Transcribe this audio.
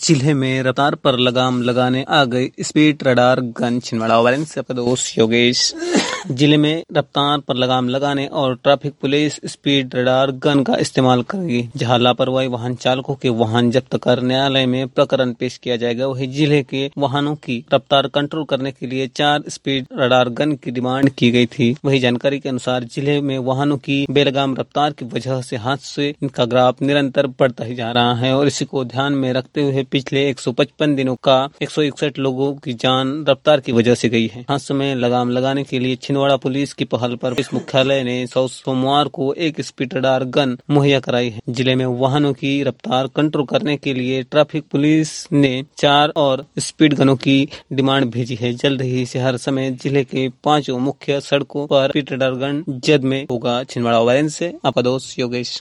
जिले में रफ्तार पर लगाम लगाने आ गई स्पीड रडार गन। छिंदवाड़ा वायरन से आपका दोस्त योगेश। जिले में रफ्तार पर लगाम लगाने और traffic police speed radar gun का इस्तेमाल करेगी। जहां लापरवाही वाहन चालकों के वाहन जब्त कर न्यायालय में प्रकरण पेश किया जाएगा, वही जिले के वाहनों की रफ्तार कंट्रोल करने के लिए 4 स्पीड रडार गन की डिमांड की गई थी। वही जानकारी के अनुसार जिले में वाहनों की बेलगाम रफ्तार की वजह से हादसे इनका ग्राफ निरंतर बढ़ता ही जा रहा है और इसी को ध्यान में रखते हुए पिछले 155 दिनों का 161 लोगों की जान रफ्तार की वजह से गई है। हादसे में लगाम लगाने के लिए छिंदवाड़ा पुलिस की पहल पर पुलिस मुख्यालय ने सोमवार को एक स्पीड रडार गन मुहैया कराई है। जिले में वाहनों की रफ्तार कंट्रोल करने के लिए ट्रैफिक पुलिस ने 4 और स्पीड गनों की डिमांड भेजी है। जल्द ही शहर समेत जिले के 5 मुख्य सड़कों पर स्पीड रडार गन जद में होगा। छिंदवाड़ा वायरन से आपका दोस्त योगेश।